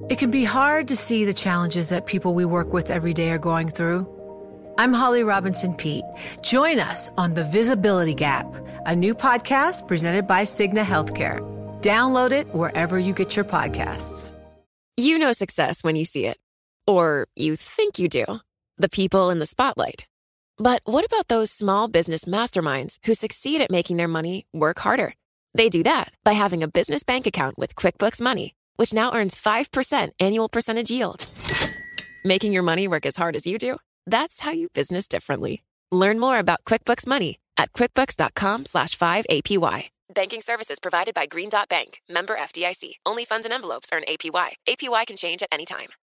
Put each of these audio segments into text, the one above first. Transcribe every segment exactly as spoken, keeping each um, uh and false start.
It can be hard to see the challenges that people we work with every day are going through. I'm Holly Robinson Peete. Join us on The Visibility Gap, a new podcast presented by Cigna Healthcare. Download it wherever you get your podcasts. You know success when you see it. Or you think you do. The people in the spotlight. But what about those small business masterminds who succeed at making their money work harder? They do that by having a business bank account with QuickBooks Money, which now earns five percent annual percentage yield. Making your money work as hard as you do? That's how you business differently. Learn more about QuickBooks Money at quickbooks.com slash 5APY. Banking services provided by Green Dot Bank. Member F D I C. Only funds and envelopes earn A P Y. A P Y can change at any time.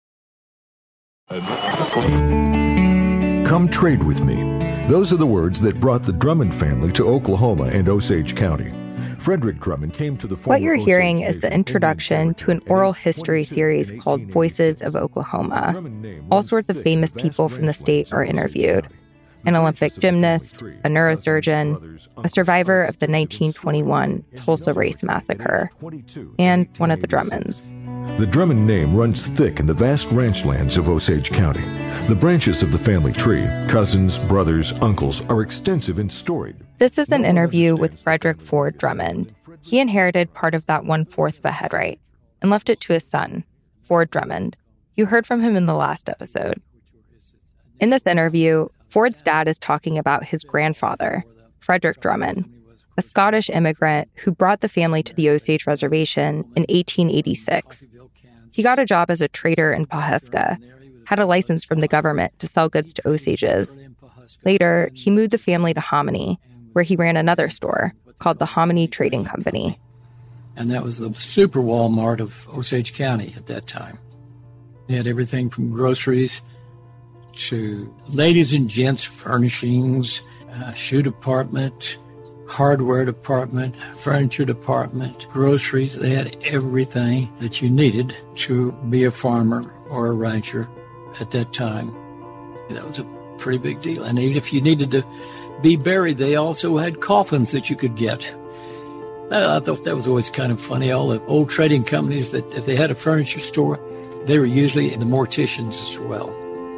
Come trade with me. Those are the words that brought the Drummond family to Oklahoma and Osage County. Frederick Drummond came to the What you're hearing is the introduction to an oral history series called Voices of Oklahoma. All sorts of famous people from the state are interviewed. An Olympic gymnast, a neurosurgeon, a survivor of the nineteen twenty-one Tulsa Race Massacre, and one of the Drummonds. The Drummond name runs thick in the vast ranch lands of Osage County. The branches of the family tree, cousins, brothers, uncles, are extensive and storied. This is an interview with Frederick Ford Drummond. He inherited part of that one-fourth of a headright and left it to his son, Ford Drummond. You heard from him in the last episode. In this interview, Ford's dad is talking about his grandfather, Frederick Drummond, a Scottish immigrant who brought the family to the Osage Reservation in eighteen eighty-six. He got a job as a trader in Pawhuska, had a license from the government to sell goods to Osages. Later, he moved the family to Hominy, where he ran another store called the Hominy Trading Company. And that was the super Walmart of Osage County at that time. They had everything from groceries to ladies and gents furnishings, uh, shoe department, hardware department, furniture department, groceries. They had everything that you needed to be a farmer or a rancher at that time. That was a pretty big deal. And even if you needed to be buried, they also had coffins that you could get. I thought that was always kind of funny. All the old trading companies, that if they had a furniture store, they were usually the morticians as well.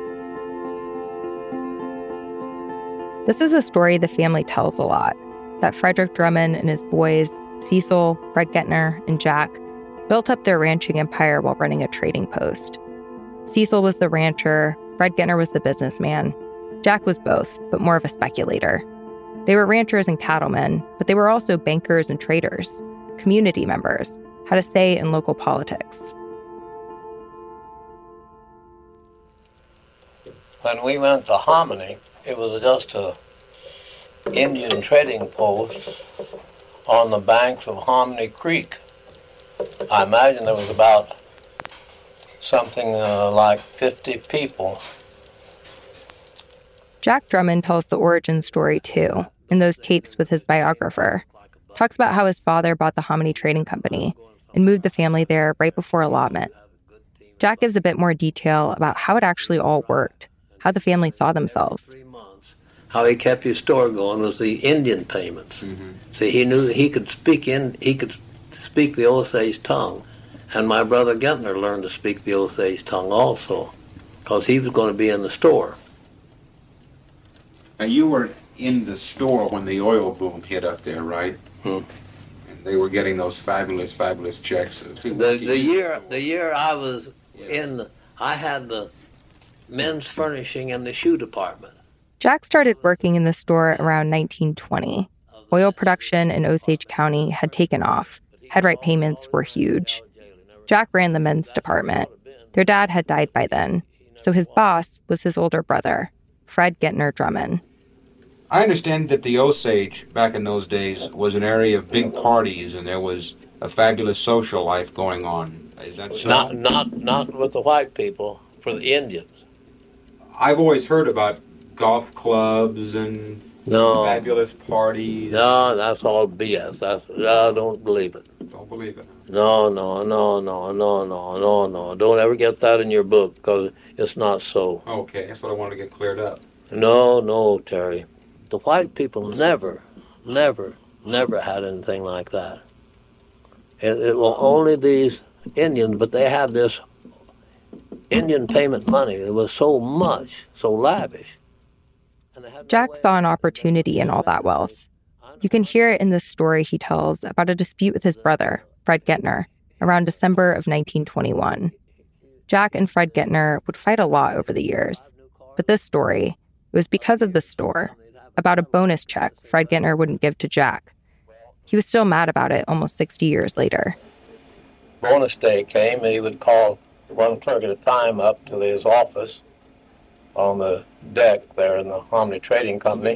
This is a story the family tells a lot, that Frederick Drummond and his boys, Cecil, Fred Gettner, and Jack, built up their ranching empire while running a trading post. Cecil was the rancher, Fred Gettner was the businessman. Jack was both, but more of a speculator. They were ranchers and cattlemen, but they were also bankers and traders, community members, had a say in local politics. When we went to Hominy, it was just a Indian trading post on the banks of Hominy Creek. I imagine there was about something uh, like fifty people. Jack Drummond tells the origin story, too, in those tapes with his biographer. Talks about how his father bought the Hominy Trading Company and moved the family there right before allotment. Jack gives a bit more detail about how it actually all worked, how the family saw themselves. How he kept his store going was the Indian payments. Mm-hmm. See, he knew that he could speak in, he could speak the Osage tongue, and my brother Gettner learned to speak the Osage tongue also, because he was going to be in the store. Now, you were in the store when the oil boom hit up there, right? Hmm. And they were getting those fabulous, fabulous checks. The, the year the year I was yeah. in, the, I had the men's furnishing and the shoe department. Jack started working in the store around nineteen twenty. Oil production in Osage County had taken off. Headright payments were huge. Jack ran the men's department. Their dad had died by then, so his boss was his older brother, Fred Gettner Drummond. I understand that the Osage, back in those days, was an area of big parties, and there was a fabulous social life going on. Is that so? Not, not, not with the white people, for the Indians. I've always heard about golf clubs and no. fabulous parties. No, that's all B S. That's, I don't believe it. Don't believe it. No, no, no, no, no, no, no, no. Don't ever get that in your book, because it's not so. Okay, that's what I wanted to get cleared up. No, no, Terry. The white people never, never, never had anything like that. It, it was only these Indians, but they had this Indian payment money. It was so much, so lavish. Jack saw an opportunity in all that wealth. You can hear it in this story he tells about a dispute with his brother, Fred Gettner, around December of nineteen twenty-one. Jack and Fred Gettner would fight a lot over the years. But this story, it was because of the store, about a bonus check Fred Gettner wouldn't give to Jack. He was still mad about it almost sixty years later. Bonus day came, and he would call one clerk at a time up to his office on the deck there in the Hominy Trading Company.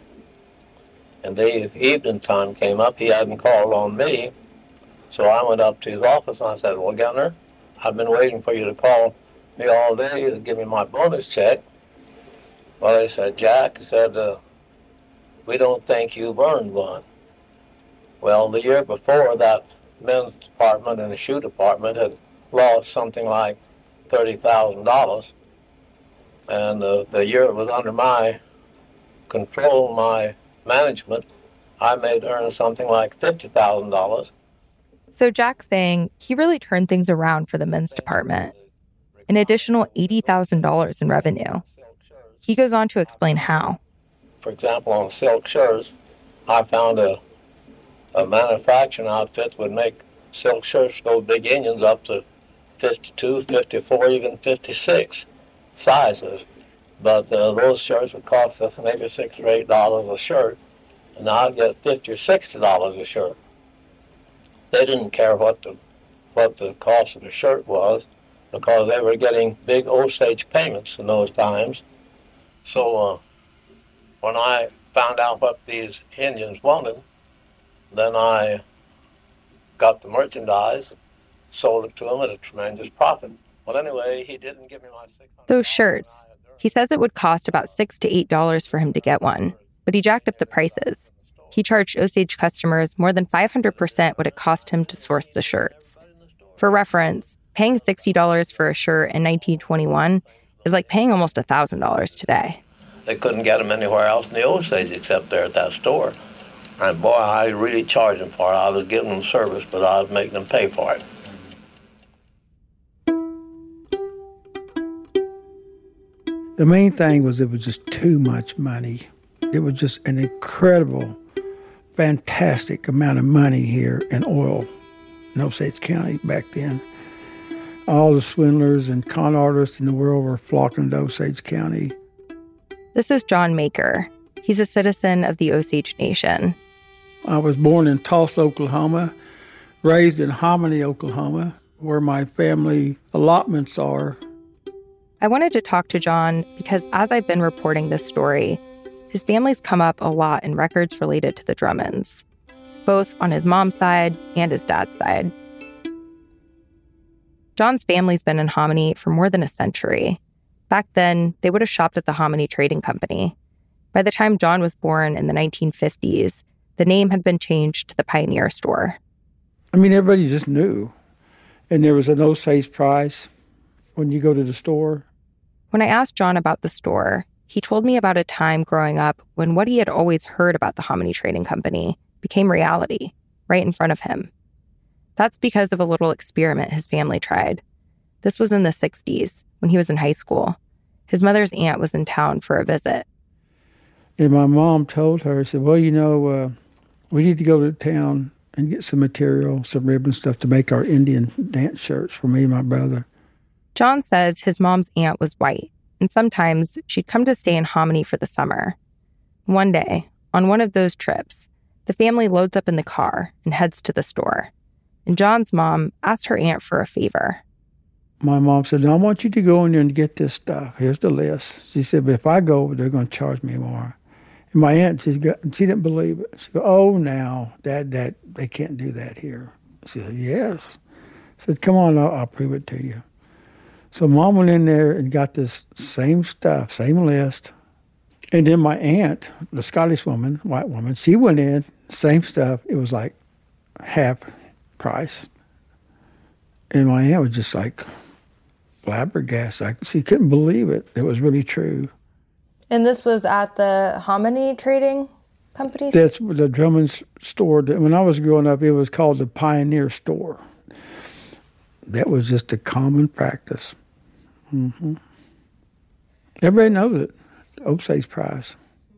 And the evening time came up, he hadn't called on me, so I went up to his office and I said, well, Gettner, I've been waiting for you to call me all day to give me my bonus check. Well, he said, Jack, he said, uh, we don't think you've earned one. Well, the year before, that men's department and the shoe department had lost something like thirty thousand dollars. And uh, the year it was under my control, my management, I made earn something like fifty thousand dollars. So Jack's saying he really turned things around for the men's department. An additional eighty thousand dollars in revenue. He goes on to explain how. For example, on silk shirts, I found a, a manufacturing outfit would make silk shirts, those big Indians, up to fifty-two, fifty-four, even fifty-six sizes. But uh, those shirts would cost us maybe six or eight dollars a shirt, and now I'd get fifty or sixty dollars a shirt. They didn't care what the what the cost of the shirt was, because they were getting big Osage payments in those times. So uh, when I found out what these Indians wanted, then I got the merchandise, sold it to them at a tremendous profit. Well, anyway, he didn't give me my six hundred dollars. Those shirts. He says it would cost about six to eight dollars for him to get one, but he jacked up the prices. He charged Osage customers more than five hundred percent what it cost him to source the shirts. For reference, paying sixty dollars for a shirt in nineteen twenty-one is like paying almost one thousand dollars today. They couldn't get them anywhere else in the Osage except there at that store. And boy, I really charged them for it. I was giving them service, but I was making them pay for it. The main thing was it was just too much money. It was just an incredible, fantastic amount of money here in oil in Osage County back then. All the swindlers and con artists in the world were flocking to Osage County. This is John Maker. He's a citizen of the Osage Nation. I was born in Tulsa, Oklahoma, raised in Hominy, Oklahoma, where my family allotments are. I wanted to talk to John because as I've been reporting this story, his family's come up a lot in records related to the Drummonds, both on his mom's side and his dad's side. John's family's been in Hominy for more than a century. Back then, they would have shopped at the Hominy Trading Company. By the time John was born in the nineteen fifties, the name had been changed to the Pioneer Store. I mean, everybody just knew. And there was an Osage price when you go to the store. When I asked John about the store, he told me about a time growing up when what he had always heard about the Hominy Trading Company became reality, right in front of him. That's because of a little experiment his family tried. This was in the sixties, when he was in high school. His mother's aunt was in town for a visit. And my mom told her, said, well, you know, uh, we need to go to town and get some material, some ribbon stuff to make our Indian dance shirts for me and my brother. John says his mom's aunt was white, and sometimes she'd come to stay in Hominy for the summer. One day, on one of those trips, the family loads up in the car and heads to the store. And John's mom asked her aunt for a favor. My mom said, no, I want you to go in there and get this stuff. Here's the list. She said, but if I go, they're going to charge me more. And my aunt, she's got, she didn't believe it. She goes, oh, now, Dad, that, they can't do that here. She said, yes. I said, come on, I'll, I'll prove it to you. So Mom went in there and got this same stuff, same list. And then my aunt, the Scottish woman, white woman, she went in, same stuff. It was like half price. And my aunt was just like flabbergasted. Like, she couldn't believe it. It was really true. And this was at the Hominy Trading Company? That's the Drummond's store. When I was growing up, it was called the Pioneer Store. That was just a common practice. Mm-hmm. Everybody knows it. Osage Prize.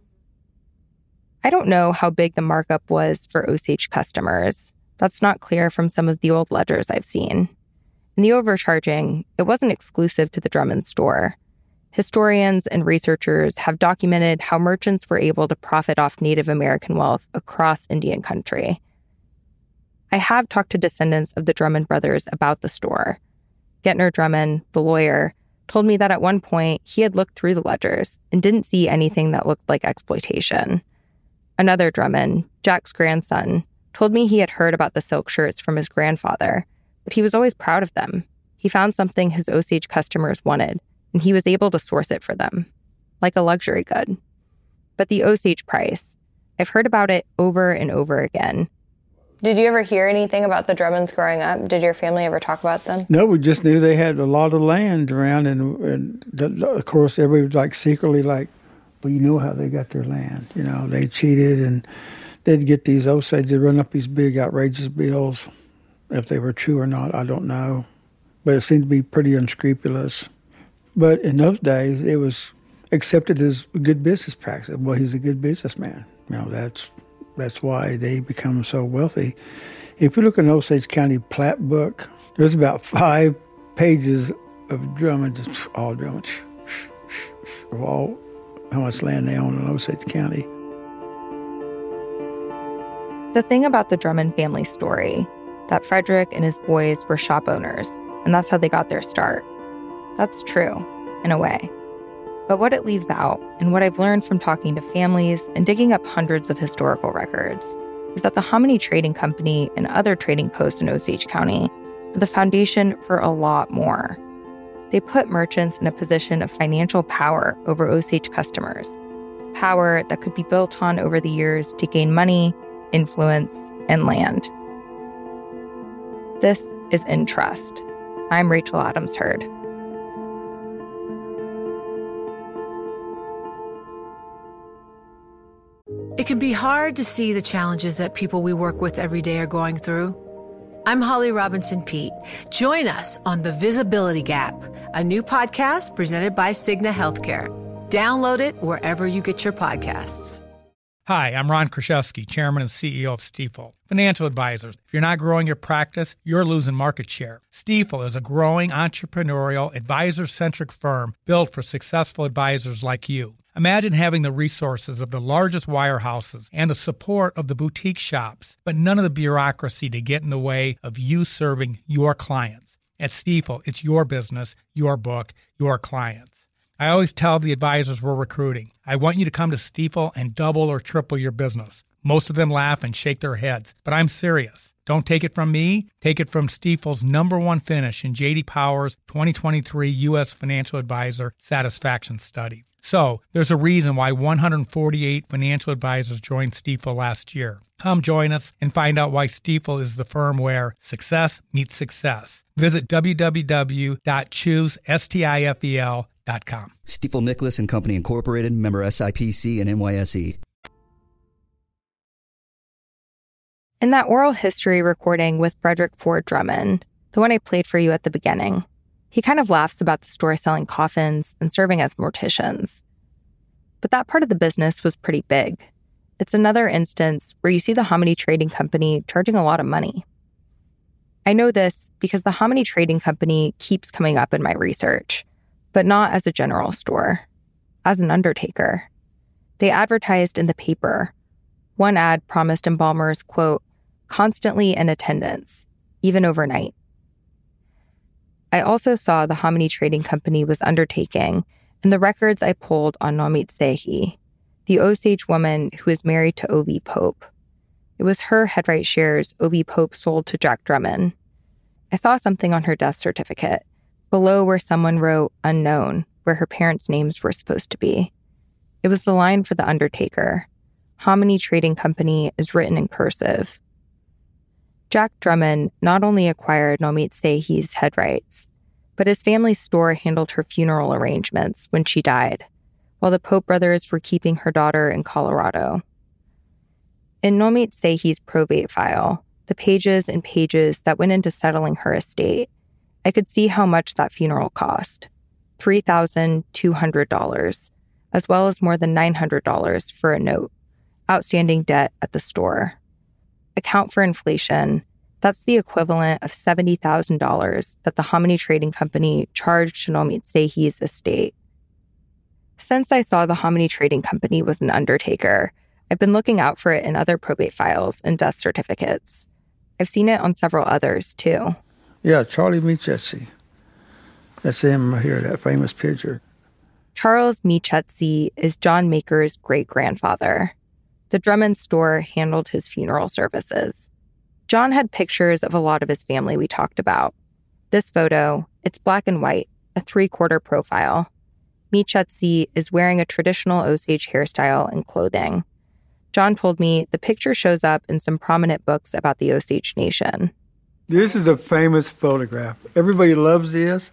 I don't know how big the markup was for Osage customers. That's not clear from some of the old ledgers I've seen. And the overcharging, it wasn't exclusive to the Drummond store. Historians and researchers have documented how merchants were able to profit off Native American wealth across Indian country. I have talked to descendants of the Drummond brothers about the store. Getner Drummond, the lawyer, told me that at one point he had looked through the ledgers and didn't see anything that looked like exploitation. Another Drummond, Jack's grandson, told me he had heard about the silk shirts from his grandfather, but he was always proud of them. He found something his Osage customers wanted, and he was able to source it for them, like a luxury good. But the Osage price, I've heard about it over and over again. Did you ever hear anything about the Drummonds growing up? Did your family ever talk about them? No, we just knew they had a lot of land around, and, and the, of course, everybody was like secretly like, well, you know how they got their land. You know, they cheated, and they'd get these Osage, they'd run up these big, outrageous bills. If they were true or not, I don't know. But it seemed to be pretty unscrupulous. But in those days, it was accepted as a good business practice. Well, he's a good businessman. You know, that's that's why they become so wealthy. If you look in Osage County plat book, there's about five pages of Drummond, just all Drummond, of all how much land they own in Osage County. The thing about the Drummond family story, that Frederick and his boys were shop owners, and that's how they got their start. That's true, in a way. But what it leaves out, and what I've learned from talking to families and digging up hundreds of historical records, is that the Hominy Trading Company and other trading posts in Osage County are the foundation for a lot more. They put merchants in a position of financial power over Osage customers, power that could be built on over the years to gain money, influence, and land. This is In Trust. I'm Rachel Adams Heard. It can be hard to see the challenges that people we work with every day are going through. I'm Holly Robinson Peete. Join us on The Visibility Gap, a new podcast presented by Cigna Healthcare. Download it wherever you get your podcasts. Hi, I'm Ron Kraszewski, Chairman and C E O of Stifel. Financial advisors, if you're not growing your practice, you're losing market share. Stifel is a growing, entrepreneurial, advisor-centric firm built for successful advisors like you. Imagine having the resources of the largest wirehouses and the support of the boutique shops, but none of the bureaucracy to get in the way of you serving your clients. At Stifel, it's your business, your book, your clients. I always tell the advisors we're recruiting, I want you to come to Stifel and double or triple your business. Most of them laugh and shake their heads, but I'm serious. Don't take it from me. Take it from Stifel's number one finish in J D Power's twenty twenty-three U S Financial Advisor Satisfaction Study. So, there's a reason why one hundred forty-eight financial advisors joined Stifel last year. Come join us and find out why Stifel is the firm where success meets success. Visit w w w dot choose stifel dot com. Stifel Nicholas and Company Incorporated, member S I P C and N Y S E. In that oral history recording with Frederick Ford Drummond, the one I played for you at the beginning, he kind of laughs about the store selling coffins and serving as morticians. But that part of the business was pretty big. It's another instance where you see the Hominy Trading Company charging a lot of money. I know this because the Hominy Trading Company keeps coming up in my research, but not as a general store, as an undertaker. They advertised in the paper. One ad promised embalmers, quote, constantly in attendance, even overnight. I also saw the Hominy Trading Company was undertaking in the records I pulled on Nomit Sehi, the Osage woman who is married to O V Pope. It was her headright shares O V Pope sold to Jack Drummond. I saw something on her death certificate, below where someone wrote unknown, where her parents' names were supposed to be. It was the line for the undertaker. Hominy Trading Company is written in cursive. Jack Drummond not only acquired Nomit Sehi's headrights, but his family's store handled her funeral arrangements when she died, while the Pope brothers were keeping her daughter in Colorado. In Nomit Sehi's probate file, the pages and pages that went into settling her estate, I could see how much that funeral cost. three thousand two hundred dollars, as well as more than nine hundred dollars for a note, outstanding debt at the store. Account for inflation, that's the equivalent of seventy thousand dollars that the Hominy Trading Company charged Shalomit Sehi's estate. Since I saw the Hominy Trading Company was an undertaker, I've been looking out for it in other probate files and death certificates. I've seen it on several others, too. Yeah, Charlie Michetzi. That's him here, that famous picture. Charles Michetzi is John Maker's great-grandfather. The Drummond store handled his funeral services. John had pictures of a lot of his family we talked about. This photo, it's black and white, a three-quarter profile. Michetzi is wearing a traditional Osage hairstyle and clothing. John told me the picture shows up in some prominent books about the Osage Nation. This is a famous photograph. Everybody loves this.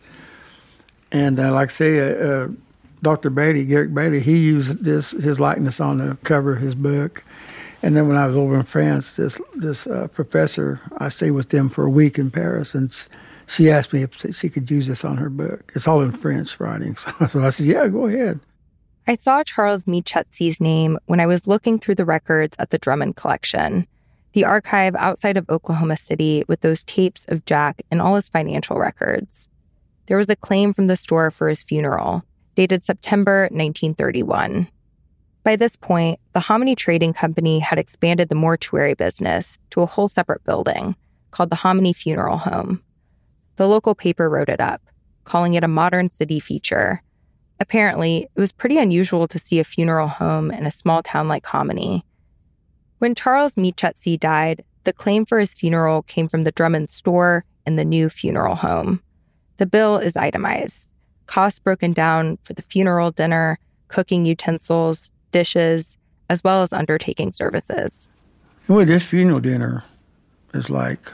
And uh, like I say, uh, uh, Doctor Bailey, Garrick Bailey, he used this his likeness on the cover of his book. And then when I was over in France, this this uh, professor, I stayed with them for a week in Paris, and she asked me if she could use this on her book. It's all in French writing. So I said, yeah, go ahead. I saw Charles Michetzi's name when I was looking through the records at the Drummond Collection, the archive outside of Oklahoma City with those tapes of Jack and all his financial records. There was a claim from the store for his funeral, dated September nineteen thirty-one. By this point, the Hominy Trading Company had expanded the mortuary business to a whole separate building called the Hominy Funeral Home. The local paper wrote it up, calling it a modern city feature. Apparently, it was pretty unusual to see a funeral home in a small town like Hominy. When Charles Michetzi died, the claim for his funeral came from the Drummond store and the new funeral home. The bill is itemized. Costs broken down for the funeral dinner, cooking utensils, dishes, as well as undertaking services. Well, this funeral dinner is like,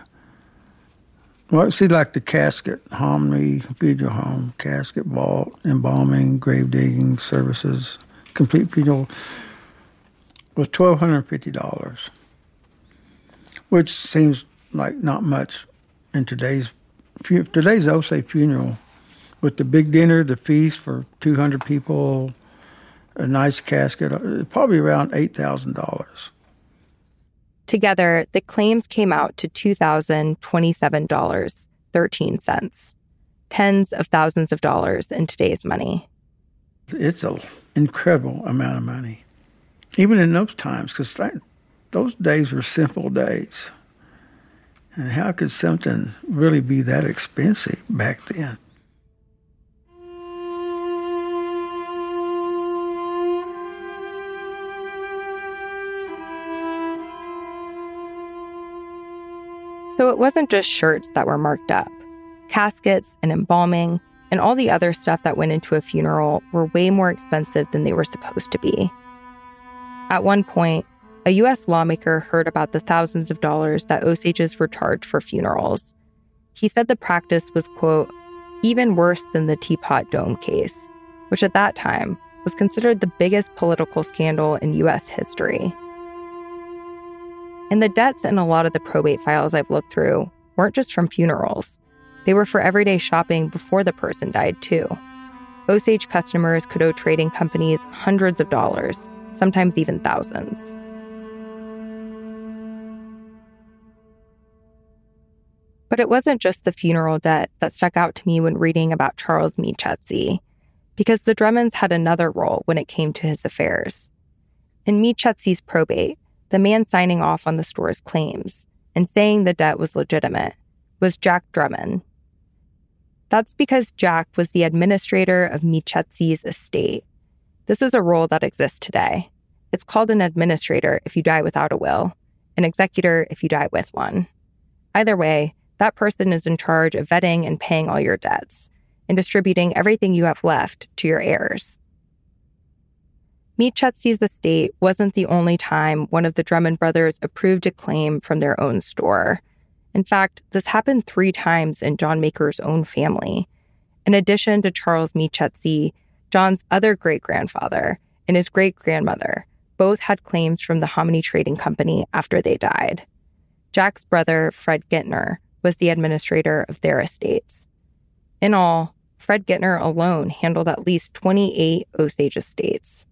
well, see, like the casket, Hominy Funeral Home, casket, vault, embalming, grave digging services, complete funeral was twelve hundred fifty dollars, which seems like not much in today's today's Osage funeral, with the big dinner, the feast for two hundred people, a nice casket, probably around eight thousand dollars. Together, the claims came out to two thousand twenty-seven dollars and thirteen cents, tens of thousands of dollars in today's money. It's an incredible amount of money, even in those times, because those days were simple days. And how could something really be that expensive back then? So it wasn't just shirts that were marked up. Caskets and embalming and all the other stuff that went into a funeral were way more expensive than they were supposed to be. At one point, a U S lawmaker heard about the thousands of dollars that Osages were charged for funerals. He said the practice was, quote, even worse than the Teapot Dome case, which at that time was considered the biggest political scandal in U S history. And the debts in a lot of the probate files I've looked through weren't just from funerals. They were for everyday shopping before the person died, too. Osage customers could owe trading companies hundreds of dollars, sometimes even thousands. But it wasn't just the funeral debt that stuck out to me when reading about Charles Michetzi, because the Drummonds had another role when it came to his affairs. In Michetzi's probate, the man signing off on the store's claims and saying the debt was legitimate was Jack Drummond. That's because Jack was the administrator of Michetzi's estate. This is a role that exists today. It's called an administrator if you die without a will, an executor if you die with one. Either way, that person is in charge of vetting and paying all your debts and distributing everything you have left to your heirs. Michetzi's estate wasn't the only time one of the Drummond brothers approved a claim from their own store. In fact, this happened three times in John Maker's own family. In addition to Charles Michetzi, John's other great-grandfather and his great-grandmother both had claims from the Hominy Trading Company after they died. Jack's brother, Fred Gintner, was the administrator of their estates. In all, Fred Gittner alone handled at least twenty-eight Osage estates.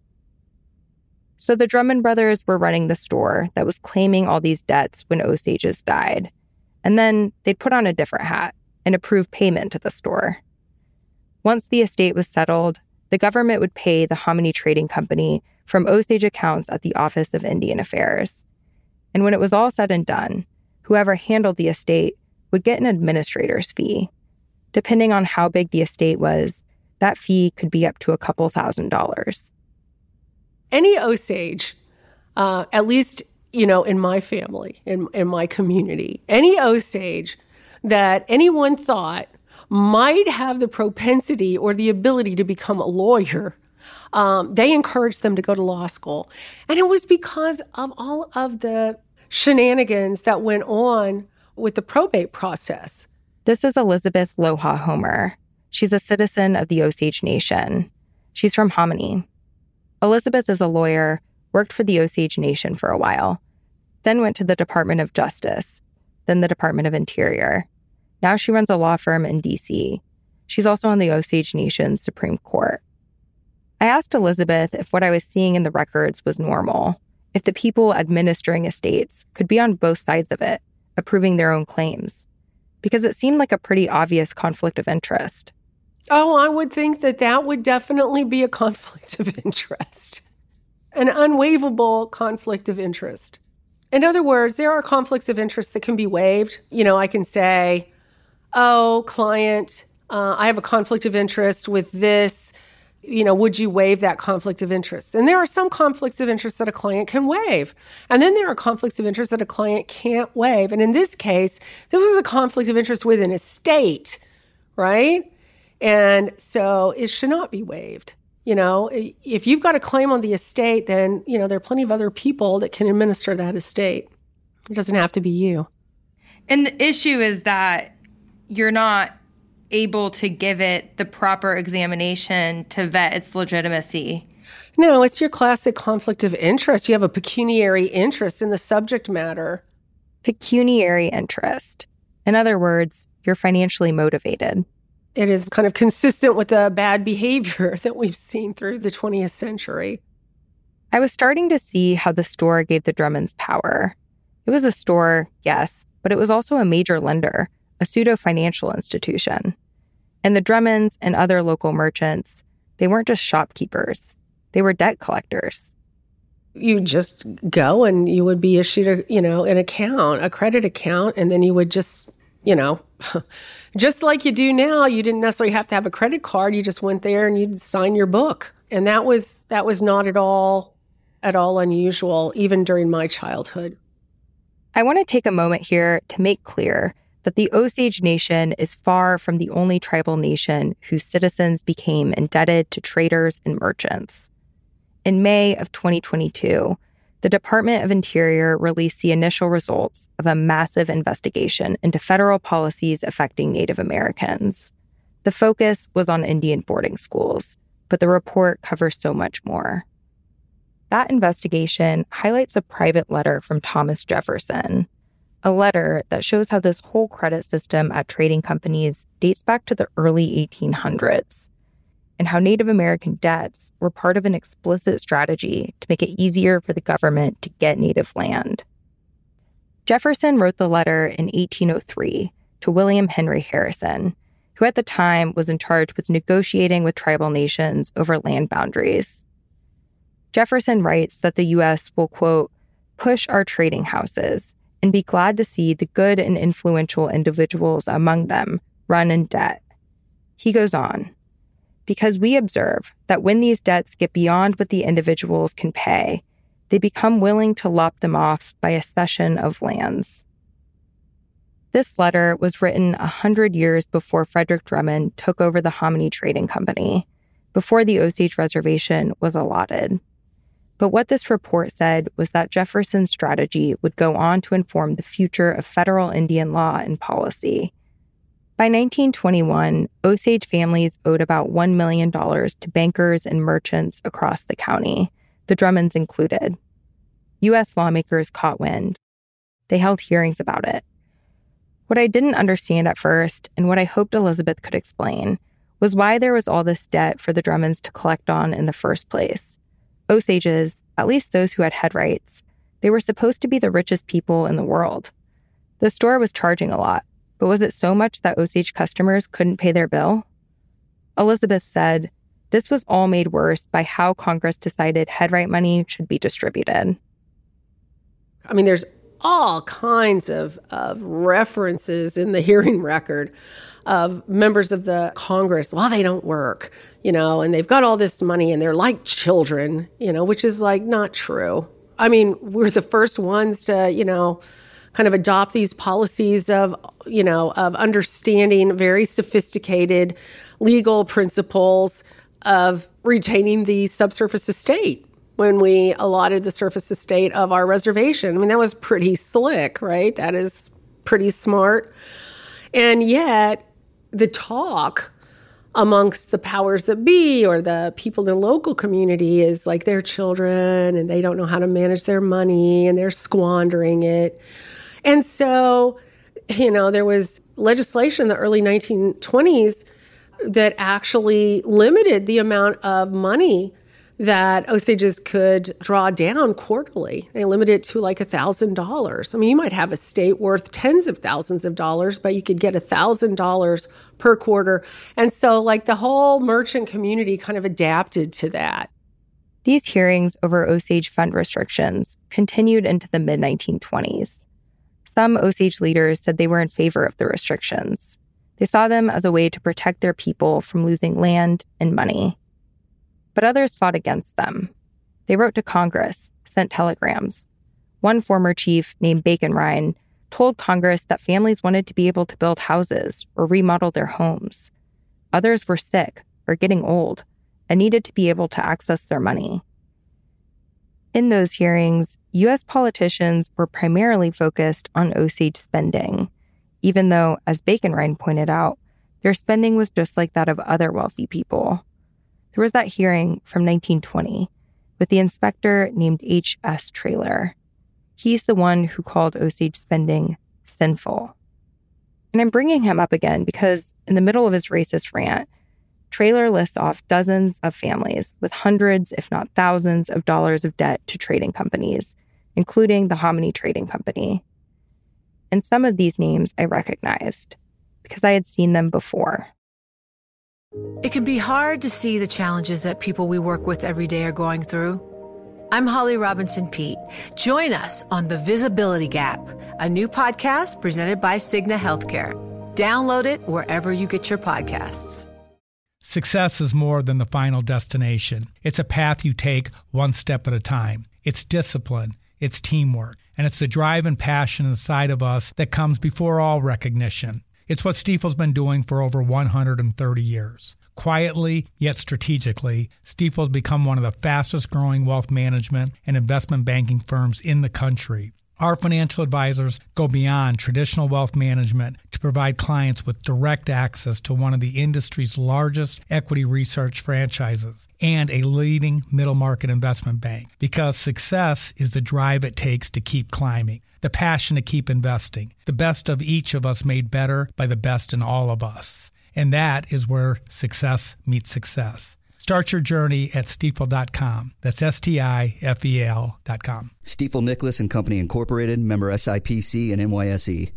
So the Drummond brothers were running the store that was claiming all these debts when Osages died. And then they'd put on a different hat and approve payment to the store. Once the estate was settled, the government would pay the Hominy Trading Company from Osage accounts at the Office of Indian Affairs. And when it was all said and done, whoever handled the estate would get an administrator's fee. Depending on how big the estate was, that fee could be up to a couple thousand dollars. Any Osage, uh, at least, you know, in my family, in, in my community, any Osage that anyone thought might have the propensity or the ability to become a lawyer, um, they encouraged them to go to law school. And it was because of all of the shenanigans that went on with the probate process. This is Elizabeth Loha Homer. She's a citizen of the Osage Nation. She's from Hominy. Elizabeth is a lawyer, worked for the Osage Nation for a while, then went to the Department of Justice, then the Department of Interior. Now she runs a law firm in D C. She's also on the Osage Nation's Supreme Court. I asked Elizabeth if what I was seeing in the records was normal, if the people administering estates could be on both sides of it, approving their own claims, because it seemed like a pretty obvious conflict of interest. Oh, I would think that that would definitely be a conflict of interest, an unwaivable conflict of interest. In other words, there are conflicts of interest that can be waived. You know, I can say, oh, client, uh, I have a conflict of interest with this. You know, would you waive that conflict of interest? And there are some conflicts of interest that a client can waive. And then there are conflicts of interest that a client can't waive. And in this case, this was a conflict of interest with an estate, right? And so it should not be waived. You know, if you've got a claim on the estate, then, you know, there are plenty of other people that can administer that estate. It doesn't have to be you. And the issue is that you're not able to give it the proper examination to vet its legitimacy. No, it's your classic conflict of interest. You have a pecuniary interest in the subject matter. Pecuniary interest. In other words, you're financially motivated. It is kind of consistent with the bad behavior that we've seen through the twentieth century. I was starting to see how the store gave the Drummonds power. It was a store, yes, but it was also a major lender, a pseudo-financial institution. And the Drummonds and other local merchants, they weren't just shopkeepers. They were debt collectors. You just go and you would be issued a, you know, an account, a credit account, and then you would just, you know, just like you do now, you didn't necessarily have to have a credit card. You just went there and you'd sign your book. And that was that was not at all, at all unusual, even during my childhood. I want to take a moment here to make clear that the Osage Nation is far from the only tribal nation whose citizens became indebted to traders and merchants. In May of twenty twenty-two, the Department of Interior released the initial results of a massive investigation into federal policies affecting Native Americans. The focus was on Indian boarding schools, but the report covers so much more. That investigation highlights a private letter from Thomas Jefferson, a letter that shows how this whole credit system at trading companies dates back to the early eighteen hundreds, and how Native American debts were part of an explicit strategy to make it easier for the government to get native land. Jefferson wrote the letter in eighteen oh three to William Henry Harrison, who at the time was in charge with negotiating with tribal nations over land boundaries. Jefferson writes that the U S will, quote, push our trading houses and be glad to see the good and influential individuals among them run in debt. He goes on, because we observe that when these debts get beyond what the individuals can pay, they become willing to lop them off by a cession of lands. This letter was written a hundred years before Frederick Drummond took over the Hominy Trading Company, before the Osage Reservation was allotted. But what this report said was that Jefferson's strategy would go on to inform the future of federal Indian law and policy. By nineteen twenty-one, Osage families owed about one million dollars to bankers and merchants across the county, the Drummonds included. U S lawmakers caught wind. They held hearings about it. What I didn't understand at first, and what I hoped Elizabeth could explain, was why there was all this debt for the Drummonds to collect on in the first place. Osages, at least those who had head rights, they were supposed to be the richest people in the world. The store was charging a lot, but was it so much that Osage customers couldn't pay their bill? Elizabeth said, this was all made worse by how Congress decided head right money should be distributed. I mean, there's all kinds of, of references in the hearing record of members of the Congress. Well, they don't work, you know, and they've got all this money and they're like children, you know, which is like not true. I mean, we're the first ones to, you know, kind of adopt these policies of, you know, of understanding very sophisticated legal principles of retaining the subsurface estate when we allotted the surface estate of our reservation. I mean, that was pretty slick, right? That is pretty smart. And yet, the talk amongst the powers that be or the people in the local community is like they're children and they don't know how to manage their money and they're squandering it. And so, you know, there was legislation in the early nineteen twenties that actually limited the amount of money that Osages could draw down quarterly. They limited it to like one thousand dollars. I mean, you might have a state worth tens of thousands of dollars, but you could get one thousand dollars per quarter. And so like the whole merchant community kind of adapted to that. These hearings over Osage fund restrictions continued into the mid nineteen twenties. Some Osage leaders said they were in favor of the restrictions. They saw them as a way to protect their people from losing land and money. But others fought against them. They wrote to Congress, sent telegrams. One former chief named Bacon Ryan told Congress that families wanted to be able to build houses or remodel their homes. Others were sick or getting old and needed to be able to access their money. In those hearings, U S politicians were primarily focused on Osage spending, even though, as Bacon Ryan pointed out, their spending was just like that of other wealthy people. There was that hearing from nineteen twenty with the inspector named H S Traylor. He's the one who called Osage spending sinful. And I'm bringing him up again because in the middle of his racist rant, Traylor lists off dozens of families with hundreds, if not thousands, of dollars of debt to trading companies, including the Hominy Trading Company. And some of these names I recognized because I had seen them before. It can be hard to see the challenges that people we work with every day are going through. I'm Holly Robinson Peete. Join us on The Visibility Gap, a new podcast presented by Cigna Healthcare. Download it wherever you get your podcasts. Success is more than the final destination. It's a path you take one step at a time. It's discipline, it's teamwork, and it's the drive and passion inside of us that comes before all recognition. It's what Stifel's been doing for over one hundred thirty years. Quietly, yet strategically, Stifel's become one of the fastest growing wealth management and investment banking firms in the country. Our financial advisors go beyond traditional wealth management to provide clients with direct access to one of the industry's largest equity research franchises and a leading middle market investment bank, because success is the drive it takes to keep climbing, the passion to keep investing, the best of each of us made better by the best in all of us. And that is where success meets success. Start your journey at stifel dot com. That's S T I F E L dot com. Stifel Nicolaus and Company Incorporated, member S I P C and N Y S E.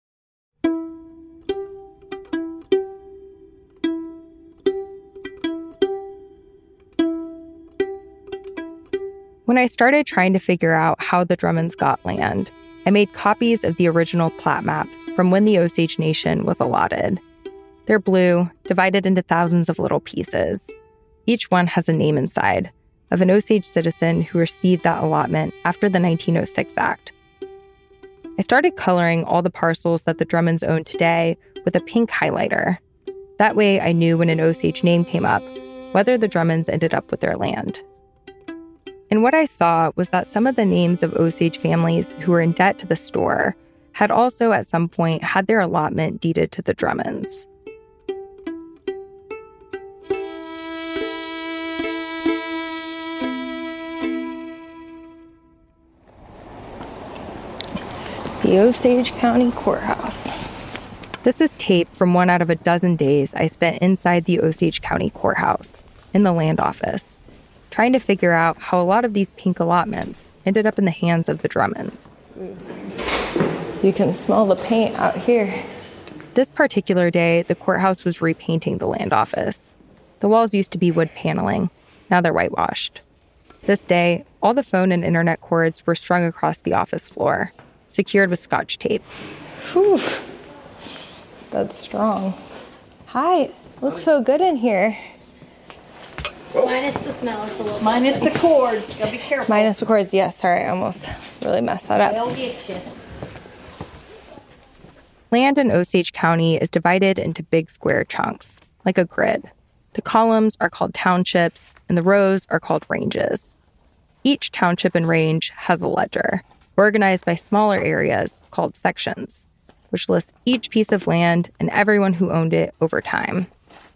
When I started trying to figure out how the Drummonds got land, I made copies of the original plat maps from when the Osage Nation was allotted. They're blue, divided into thousands of little pieces. Each one has a name inside, of an Osage citizen who received that allotment after the nineteen oh six Act. I started coloring all the parcels that the Drummonds own today with a pink highlighter. That way I knew when an Osage name came up, whether the Drummonds ended up with their land. And what I saw was that some of the names of Osage families who were in debt to the store had also at some point had their allotment deeded to the Drummonds. The Osage County Courthouse. This is tape from one out of a dozen days I spent inside the Osage County Courthouse, in the land office, trying to figure out how a lot of these pink allotments ended up in the hands of the Drummonds. You can smell the paint out here. This particular day, the courthouse was repainting the land office. The walls used to be wood paneling. Now they're whitewashed. This day, all the phone and internet cords were strung across the office floor, secured with Scotch tape. Whew. That's strong. Hi, looks so good in here. Minus the smell, it's a little Minus the cords, gotta be careful. Minus the cords, yes, sorry, I almost really messed that up. They'll get you. Land in Osage County is divided into big square chunks, like a grid. The columns are called townships, and the rows are called ranges. Each township and range has a ledger, organized by smaller areas called sections, which lists each piece of land and everyone who owned it over time.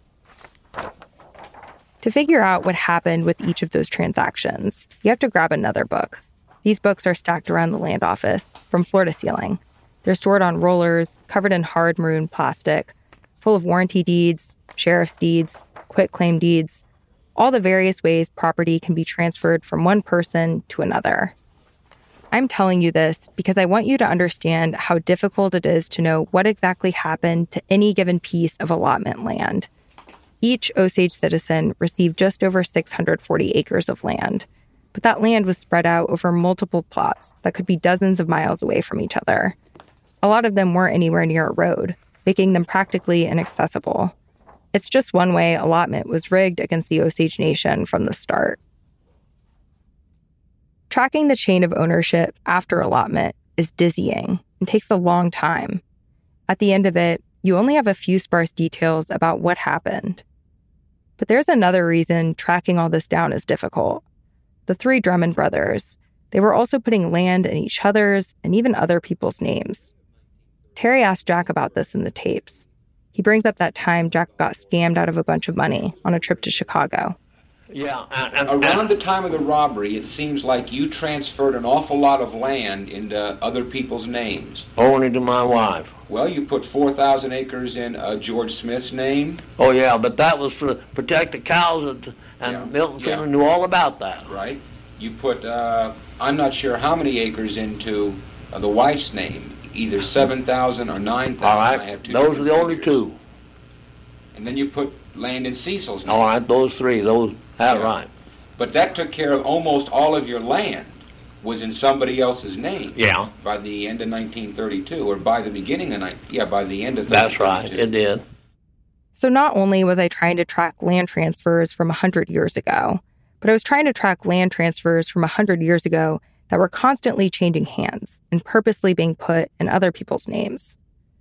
To figure out what happened with each of those transactions, you have to grab another book. These books are stacked around the land office, from floor to ceiling. They're stored on rollers, covered in hard maroon plastic, full of warranty deeds, sheriff's deeds, quitclaim deeds, all the various ways property can be transferred from one person to another. I'm telling you this because I want you to understand how difficult it is to know what exactly happened to any given piece of allotment land. Each Osage citizen received just over six hundred forty acres of land, but that land was spread out over multiple plots that could be dozens of miles away from each other. A lot of them weren't anywhere near a road, making them practically inaccessible. It's just one way allotment was rigged against the Osage Nation from the start. Tracking the chain of ownership after allotment is dizzying and takes a long time. At the end of it, you only have a few sparse details about what happened. But there's another reason tracking all this down is difficult. The three Drummond brothers, they were also putting land in each other's and even other people's names. Terry asked Jack about this in the tapes. He brings up that time Jack got scammed out of a bunch of money on a trip to Chicago. Yeah, and, and, around the time of the robbery, it seems like you transferred an awful lot of land into other people's names. Only to my wife. Well, you put four thousand acres in uh, George Smith's name. Oh, yeah, but that was to protect the cows, and, and Yeah, Milton yeah. knew all about that. Right. You put, uh, I'm not sure how many acres into uh, the wife's name, either seven thousand or nine thousand. All right, I have two those are the only figures. two. And then you put land in Cecil's name. All right, those three, those, that's Yeah. right. But that took care of almost all of your land was in somebody else's name. Yeah. By the end of nineteen thirty-two, or by the beginning of, ni- yeah, by the end of thirty-two. That's right, it did. So not only was I trying to track land transfers from one hundred years ago, but I was trying to track land transfers from one hundred years ago that were constantly changing hands and purposely being put in other people's names.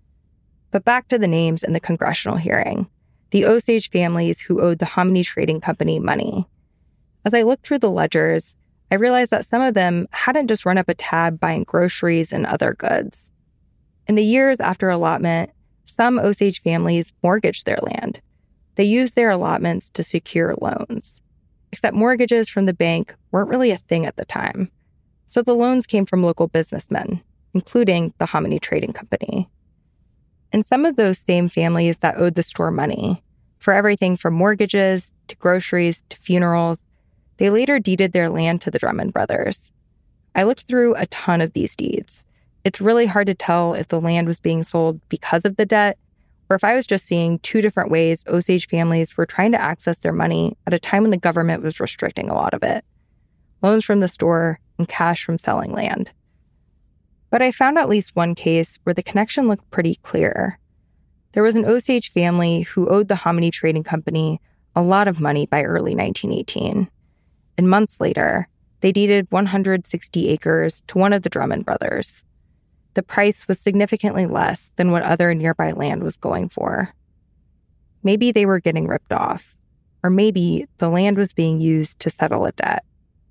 But back to the names in the congressional hearing, the Osage families who owed the Hominy Trading Company money. As I looked through the ledgers, I realized that some of them hadn't just run up a tab buying groceries and other goods. In the years after allotment, some Osage families mortgaged their land. They used their allotments to secure loans. Except mortgages from the bank weren't really a thing at the time. So the loans came from local businessmen, including the Hominy Trading Company. And some of those same families that owed the store money, for everything from mortgages to groceries to funerals, they later deeded their land to the Drummond brothers. I looked through a ton of these deeds. It's really hard to tell if the land was being sold because of the debt, or if I was just seeing two different ways Osage families were trying to access their money at a time when the government was restricting a lot of it. Loans from the store and cash from selling land. But I found at least one case where the connection looked pretty clear. There was an Osage family who owed the Hominy Trading Company a lot of money by early nineteen eighteen. And months later, they deeded one hundred sixty acres to one of the Drummond brothers. The price was significantly less than what other nearby land was going for. Maybe they were getting ripped off, or maybe the land was being used to settle a debt.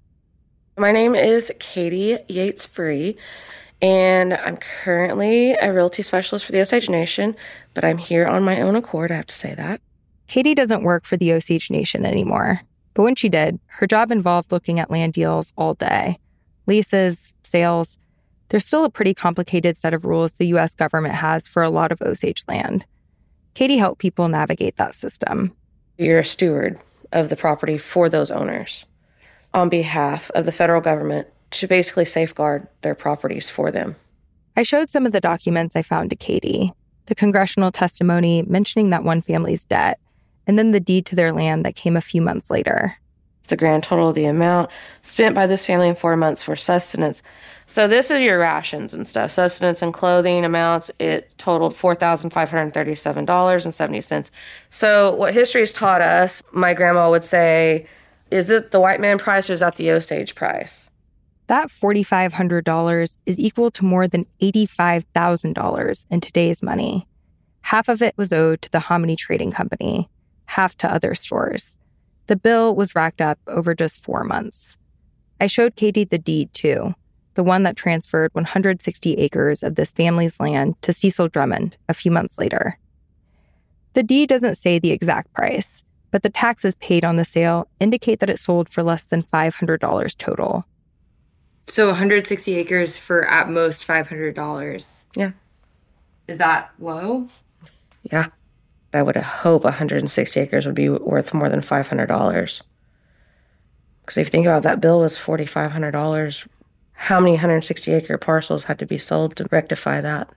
My name is Katie Yates Free, and I'm currently a realty specialist for the Osage Nation, but I'm here on my own accord, I have to say that. Katie doesn't work for the Osage Nation anymore, but when she did, her job involved looking at land deals all day. Leases, sales, there's still a pretty complicated set of rules the U S government has for a lot of Osage land. Katie helped people navigate that system. You're a steward of the property for those owners on behalf of the federal government to basically safeguard their properties for them. I showed some of the documents I found to Katie, the congressional testimony mentioning that one family's debt, and then the deed to their land that came a few months later. The grand total of the amount spent by this family in four months for sustenance. So this is your rations and stuff. Sustenance and clothing amounts, it totaled four thousand five hundred thirty-seven dollars and seventy cents. So what history has taught us, my grandma would say, is it the white man price or is that the Osage price? That four thousand five hundred dollars is equal to more than eighty-five thousand dollars in today's money. Half of it was owed to the Hominy Trading Company, half to other stores. The bill was racked up over just four months. I showed Katie the deed, too, the one that transferred one hundred sixty acres of this family's land to Cecil Drummond a few months later. The deed doesn't say the exact price, but the taxes paid on the sale indicate that it sold for less than five hundred dollars total. So one hundred sixty acres for at most five hundred dollars. Yeah. Is that low? Yeah. I would hope one hundred sixty acres would be worth more than five hundred dollars. Because if you think about it, that bill was four thousand five hundred dollars. How many one hundred sixty acre parcels had to be sold to rectify that?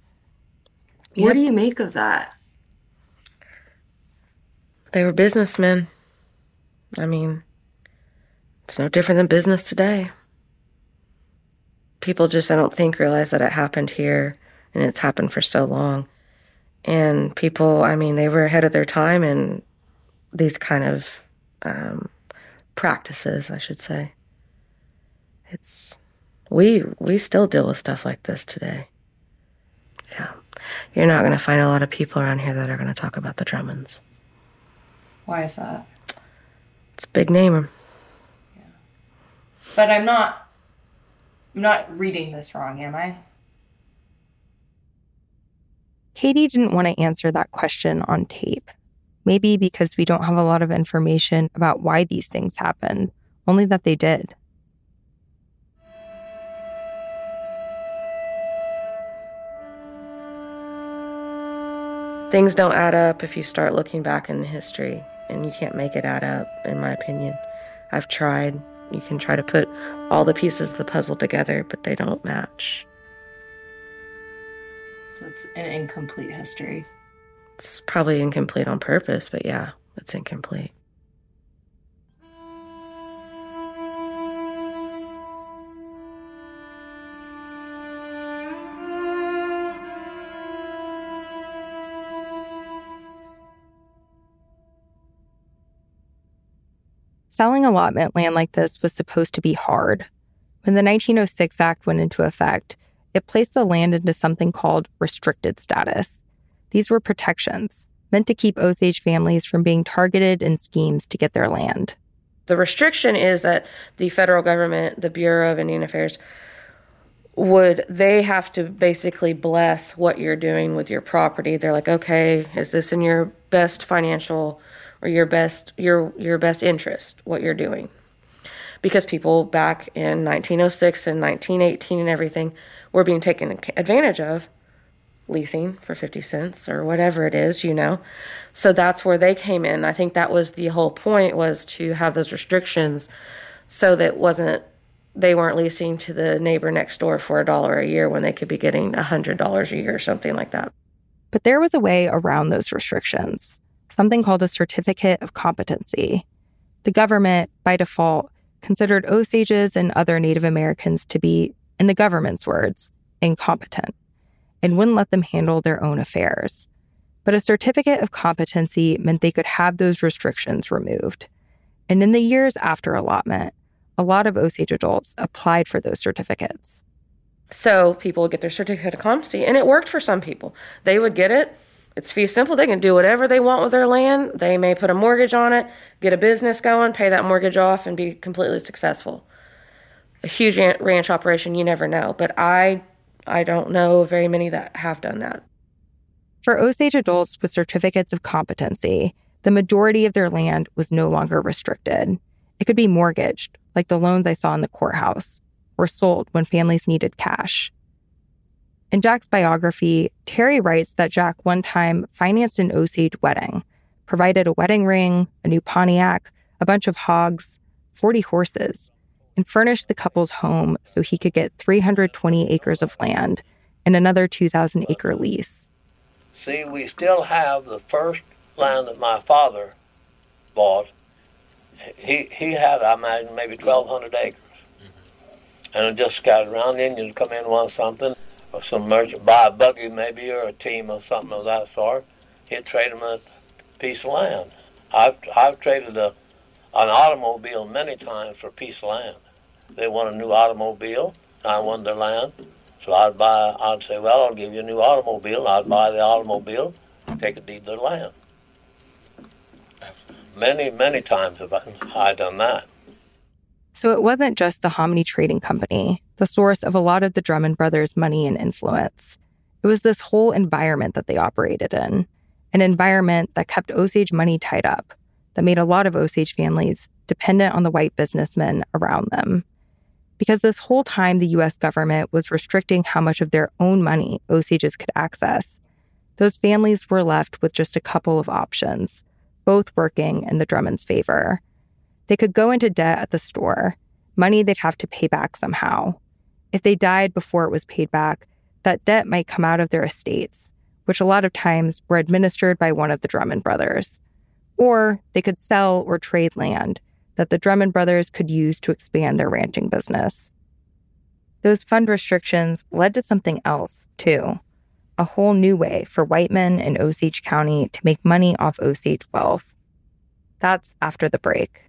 What yep. do you make of that? They were businessmen. I mean, it's no different than business today. People just, I don't think, realize that it happened here, and it's happened for so long. And people, I mean, they were ahead of their time in these kind of um, practices, I should say. It's, we we still deal with stuff like this today. Yeah. You're not going to find a lot of people around here that are going to talk about the Drummonds. Why is that? It's a big name. Yeah. But I'm not, I'm not reading this wrong, am I? Katie didn't want to answer that question on tape. Maybe because we don't have a lot of information about why these things happened, only that they did. Things don't add up if you start looking back in history, and you can't make it add up, in my opinion. I've tried. You can try to put all the pieces of the puzzle together, but they don't match. So it's an incomplete history. It's probably incomplete on purpose, but yeah, it's incomplete. Selling allotment land like this was supposed to be hard. When the nineteen oh six Act went into effect, it placed the land into something called restricted status. These were protections meant to keep Osage families from being targeted in schemes to get their land. The restriction is that the federal government, the Bureau of Indian Affairs, would, they have to basically bless what you're doing with your property. They're like, okay, is this in your best financial or your best your your best interest, what you're doing? Because people back in nineteen oh six and nineteen eighteen and everything were being taken advantage of, leasing for fifty cents or whatever it is, you know. So that's where they came in. I think that was the whole point, was to have those restrictions so that it wasn't, they weren't leasing to the neighbor next door for a dollar a year when they could be getting one hundred dollars a year or something like that. But there was a way around those restrictions, something called a certificate of competency. The government, by default, considered Osages and other Native Americans to be, in the government's words, incompetent, and wouldn't let them handle their own affairs. But a certificate of competency meant they could have those restrictions removed. And in the years after allotment, a lot of Osage adults applied for those certificates. So people would get their certificate of competency, and it worked for some people. They would get it. It's fee simple. They can do whatever they want with their land. They may put a mortgage on it, get a business going, pay that mortgage off, and be completely successful. A huge ranch operation, you never know. But I, I don't know very many that have done that. For Osage adults with certificates of competency, the majority of their land was no longer restricted. It could be mortgaged, like the loans I saw in the courthouse, or sold when families needed cash. In Jack's biography, Terry writes that Jack one time financed an Osage wedding, provided a wedding ring, a new Pontiac, a bunch of hogs, forty horses, and furnished the couple's home so he could get three hundred twenty acres of land and another two thousand acre lease. See, we still have the first land that my father bought. He he had, I imagine, maybe twelve hundred acres. And it just scattered around. The Indians come in, want something, or some merchant buy a buggy maybe, or a team or something of that sort. He'd trade them a piece of land. I've I've traded a an automobile many times for a piece of land. They want a new automobile, I wanted their land. So I'd buy, I'd say, well, I'll give you a new automobile. I'd buy the automobile, take a deed to the land. Many, many times have I, I done that. So it wasn't just the Hominy Trading Company, the source of a lot of the Drummond brothers' money and influence. It was this whole environment that they operated in, an environment that kept Osage money tied up, that made a lot of Osage families dependent on the white businessmen around them. Because this whole time the U S government was restricting how much of their own money Osages could access, those families were left with just a couple of options, both working in the Drummonds' favor. They could go into debt at the store, money they'd have to pay back somehow. If they died before it was paid back, that debt might come out of their estates, which a lot of times were administered by one of the Drummond brothers. Or they could sell or trade land that the Drummond brothers could use to expand their ranching business. Those fund restrictions led to something else, too. A whole new way for white men in Osage County to make money off Osage wealth. That's after the break.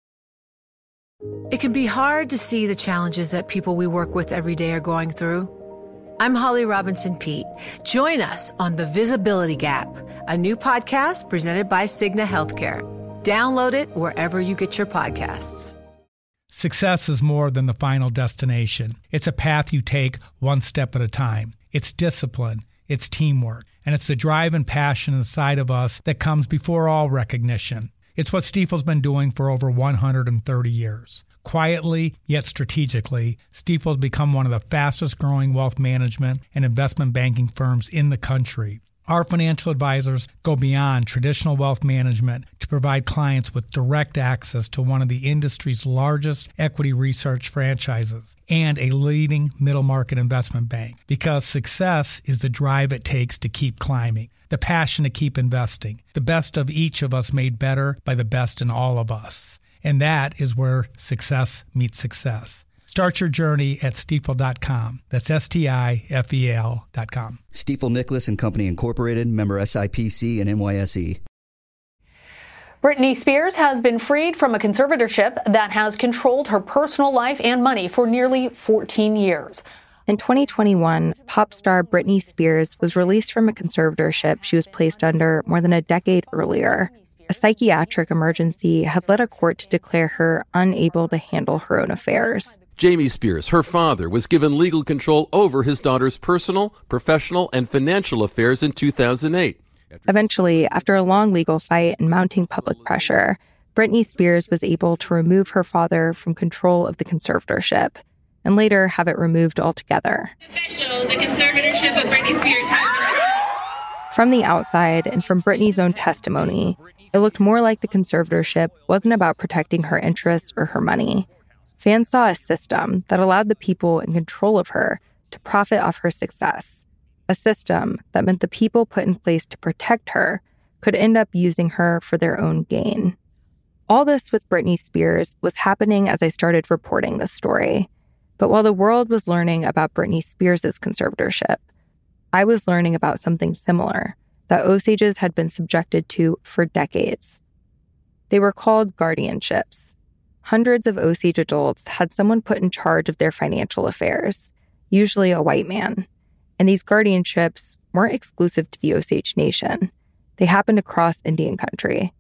It can be hard to see the challenges that people we work with every day are going through. I'm Holly Robinson Peete. Join us on The Visibility Gap, a new podcast presented by Cigna Healthcare. Download it wherever you get your podcasts. Success is more than the final destination. It's a path you take one step at a time. It's discipline, it's teamwork, and it's the drive and passion inside of us that comes before all recognition. It's what Stifel's been doing for over one hundred thirty years. Quietly, yet strategically, Stifel's become one of the fastest growing wealth management and investment banking firms in the country. Our financial advisors go beyond traditional wealth management to provide clients with direct access to one of the industry's largest equity research franchises and a leading middle market investment bank, because success is the drive it takes to keep climbing, the passion to keep investing, the best of each of us made better by the best in all of us. And that is where success meets success. Start your journey at stifel dot com. That's S T I F E L dot com. Stifel Nicholas and Company Incorporated, member S I P C and N Y S E. Britney Spears has been freed from a conservatorship that has controlled her personal life and money for nearly fourteen years. In twenty twenty-one, pop star Britney Spears was released from a conservatorship she was placed under more than a decade earlier. A psychiatric emergency had led a court to declare her unable to handle her own affairs. Jamie Spears, her father, was given legal control over his daughter's personal, professional, and financial affairs in two thousand eight. Eventually, after a long legal fight and mounting public pressure, Britney Spears was able to remove her father from control of the conservatorship and later have it removed altogether. Official, the conservatorship of Britney Spears has been... From the outside and from Britney's own testimony, it looked more like the conservatorship wasn't about protecting her interests or her money. Fans saw a system that allowed the people in control of her to profit off her success. A system that meant the people put in place to protect her could end up using her for their own gain. All this with Britney Spears was happening as I started reporting this story. But while the world was learning about Britney Spears' conservatorship, I was learning about something similar that Osages had been subjected to for decades. They were called guardianships. Hundreds of Osage adults had someone put in charge of their financial affairs, usually a white man. And these guardianships weren't exclusive to the Osage Nation. They happened across Indian country.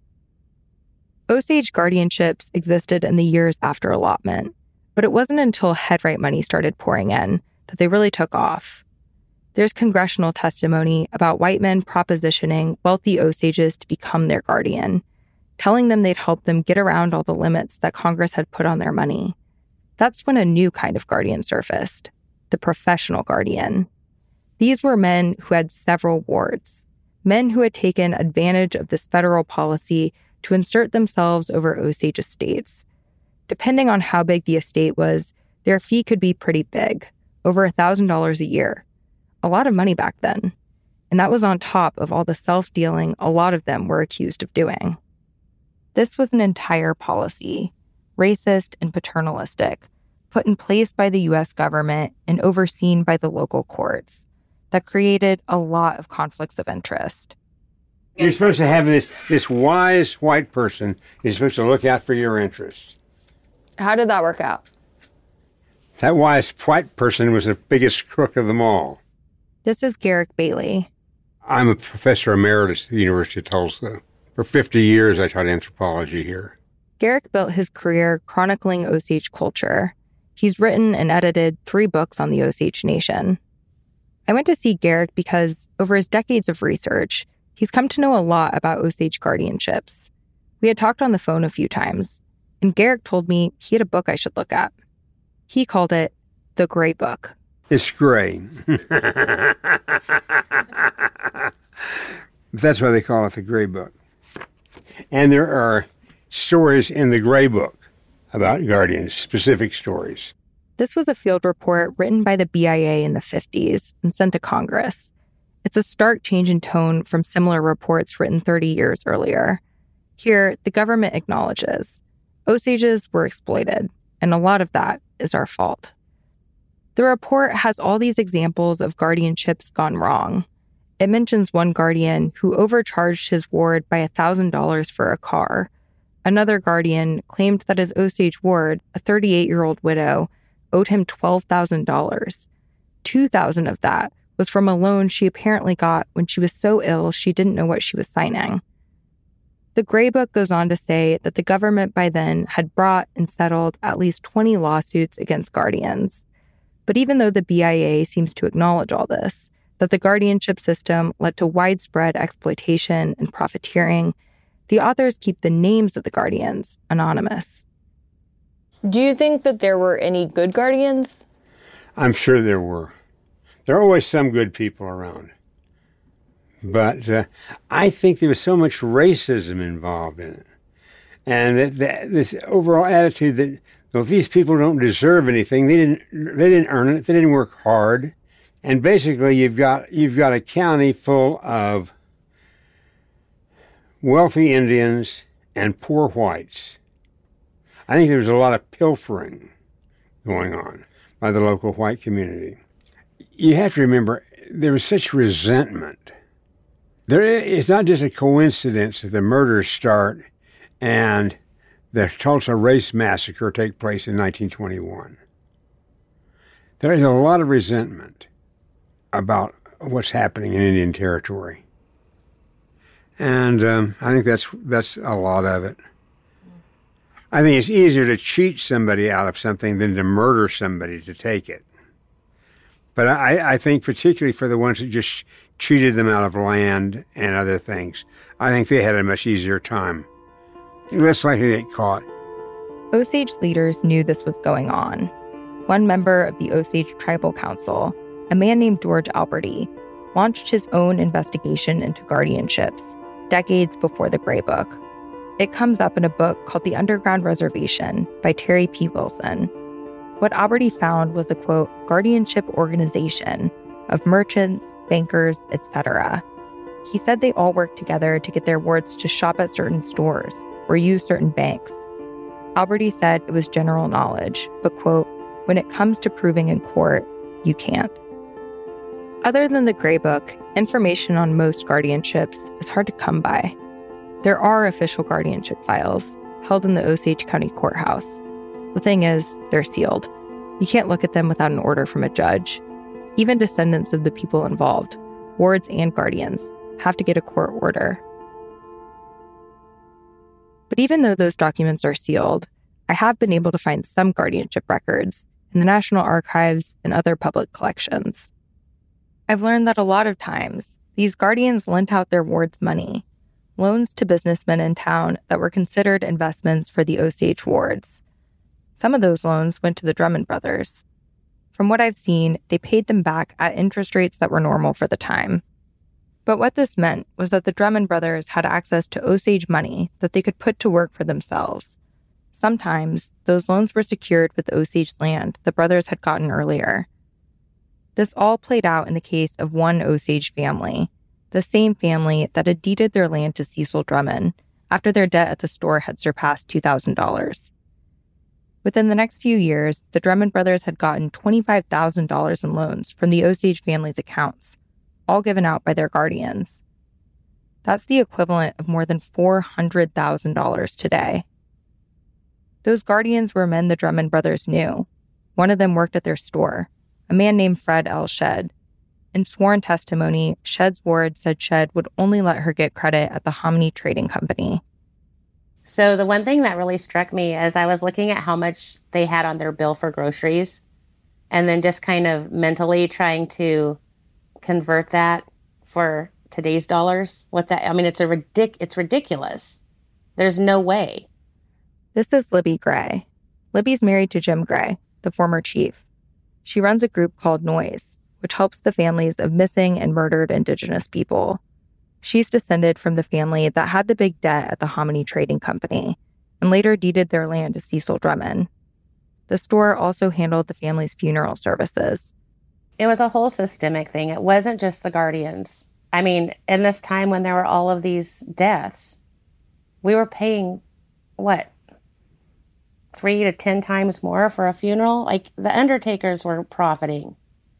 Osage guardianships existed in the years after allotment, but it wasn't until headright money started pouring in that they really took off. There's congressional testimony about white men propositioning wealthy Osages to become their guardian, telling them they'd help them get around all the limits that Congress had put on their money. That's when a new kind of guardian surfaced, the professional guardian. These were men who had several wards, men who had taken advantage of this federal policy to insert themselves over Osage estates. Depending on how big the estate was, their fee could be pretty big, over one thousand dollars a year. A lot of money back then. And that was on top of all the self-dealing a lot of them were accused of doing. This was an entire policy, racist and paternalistic, put in place by the U S government and overseen by the local courts, that created a lot of conflicts of interest. You're supposed to have this, this wise white person who's supposed to look out for your interests. How did that work out? That wise white person was the biggest crook of them all. This is Garrick Bailey. I'm a professor emeritus at the University of Tulsa. For fifty years, I taught anthropology here. Garrick built his career chronicling Osage culture. He's written and edited three books on the Osage Nation. I went to see Garrick because, over his decades of research, he's come to know a lot about Osage guardianships. We had talked on the phone a few times, and Garrick told me he had a book I should look at. He called it The Gray Book. It's gray. That's why they call it the Gray Book. And there are stories in the Gray Book about guardians, specific stories. This was a field report written by the B I A in the fifties and sent to Congress. It's a stark change in tone from similar reports written thirty years earlier. Here, the government acknowledges Osages were exploited, and a lot of that is our fault. The report has all these examples of guardianships gone wrong. It mentions one guardian who overcharged his ward by one thousand dollars for a car. Another guardian claimed that his Osage ward, a thirty-eight-year-old widow, owed him twelve thousand dollars. two thousand dollars of that was from a loan she apparently got when she was so ill she didn't know what she was signing. The Gray Book goes on to say that the government by then had brought and settled at least twenty lawsuits against guardians. But even though the B I A seems to acknowledge all this, that the guardianship system led to widespread exploitation and profiteering, the authors keep the names of the guardians anonymous. Do you think that there were any good guardians? I'm sure there were. There are always some good people around. But uh, I think there was so much racism involved in it. And that, that this overall attitude that, well, these people don't deserve anything. They didn't, they didn't earn it. They didn't work hard. And basically, you've got, you've got a county full of wealthy Indians and poor whites. I think there was a lot of pilfering going on by the local white community. You have to remember, there was such resentment. There, it's not just a coincidence that the murders start and the Tulsa Race Massacre take place in nineteen twenty-one. There is a lot of resentment about what's happening in Indian Territory. And um, I think that's that's a lot of it. I think it's easier to cheat somebody out of something than to murder somebody to take it. But I, I think particularly for the ones that just cheated them out of land and other things, I think they had a much easier time. Less likely to get caught. Osage leaders knew this was going on. One member of the Osage Tribal Council, a man named George Alberti, launched his own investigation into guardianships decades before the Gray Book. It comes up in a book called The Underground Reservation by Terry P. Wilson. What Alberti found was a, quote, guardianship organization of merchants, bankers, et cetera. He said they all worked together to get their wards to shop at certain stores or use certain banks. Alberti said it was general knowledge, but, quote, when it comes to proving in court, you can't. Other than the Gray Book, information on most guardianships is hard to come by. There are official guardianship files held in the Osage County Courthouse. The thing is, they're sealed. You can't look at them without an order from a judge. Even descendants of the people involved, wards and guardians, have to get a court order. But even though those documents are sealed, I have been able to find some guardianship records in the National Archives and other public collections. I've learned that a lot of times, these guardians lent out their wards' money, loans to businessmen in town that were considered investments for the Osage wards. Some of those loans went to the Drummond brothers. From what I've seen, they paid them back at interest rates that were normal for the time. But what this meant was that the Drummond brothers had access to Osage money that they could put to work for themselves. Sometimes, those loans were secured with Osage land the brothers had gotten earlier. This all played out in the case of one Osage family, the same family that had deeded their land to Cecil Drummond after their debt at the store had surpassed two thousand dollars. Within the next few years, the Drummond brothers had gotten twenty-five thousand dollars in loans from the Osage family's accounts, all given out by their guardians. That's the equivalent of more than four hundred thousand dollars today. Those guardians were men the Drummond brothers knew. One of them worked at their store, a man named Fred L. Shedd. In sworn testimony, Shedd's ward said Shedd would only let her get credit at the Hominy Trading Company. So the one thing that really struck me as I was looking at how much they had on their bill for groceries, and then just kind of mentally trying to convert that for today's dollars. What that I mean, it's a ridic- it's ridiculous. There's no way. This is Libby Gray. Libby's married to Jim Gray, the former chief. She runs a group called Noise, which helps the families of missing and murdered Indigenous people. She's descended from the family that had the big debt at the Hominy Trading Company and later deeded their land to Cecil Drummond. The store also handled the family's funeral services. It was a whole systemic thing. It wasn't just the guardians. I mean, in this time when there were all of these deaths, we were paying, what, three to ten times more for a funeral? Like, the undertakers were profiting